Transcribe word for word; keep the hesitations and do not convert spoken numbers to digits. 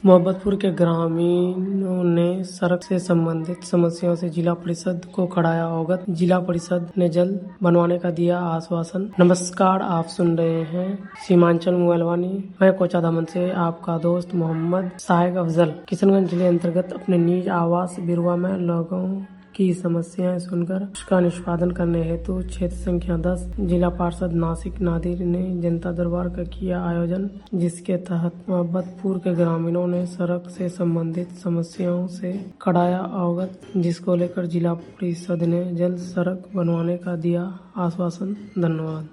मोहब्बतपुर के ग्रामीणों ने सड़क से संबंधित समस्याओं से जिला परिषद को कराया अवगत। जिला परिषद ने जल्द बनवाने का दिया आश्वासन। नमस्कार, आप सुन रहे हैं सीमांचल मोबाइल वाणी। मैं कोचाधामन से आपका दोस्त मोहम्मद साहिब अफजल। किशनगंज जिले अंतर्गत अपने निज आवास बिरुआ में लोगों की समस्याएं सुनकर उसका निष्पादन करने हेतु क्षेत्र संख्या दस जिला पार्षद नासिक नादिर ने जनता दरबार का किया आयोजन, जिसके तहत मोहब्बतपुर के ग्रामीणों ने सड़क से संबंधित समस्याओं से कराया अवगत, जिसको लेकर जिला परिषद ने जल्द सड़क बनवाने का दिया आश्वासन। धन्यवाद।